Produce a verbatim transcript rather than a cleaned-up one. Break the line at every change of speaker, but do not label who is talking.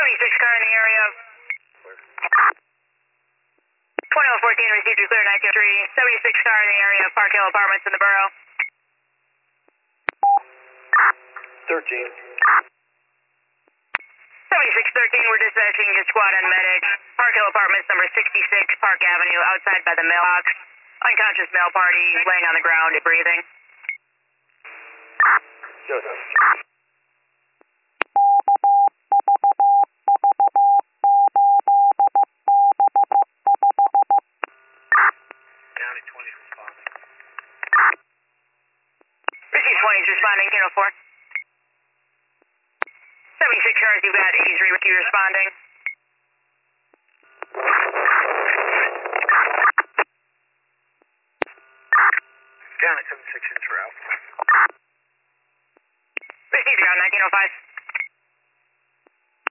seventy-six car in the area. twenty-one fourteen received you clear nine two three. seventy-six car in the area of Park Hill Apartments in the borough.
thirteen.
seventy-six thirteen, we're dispatching your squad and medic. Park Hill Apartments, number sixty-six, Park Avenue, outside by the mailbox. Unconscious male party, laying on the ground, breathing.
Joseph. County twenty responding.
Receive twenty is responding, Kilo four. seventy-six cars, you've got eighty-three with you responding.
County seventy-six in route.
Receive ground nineteen oh five.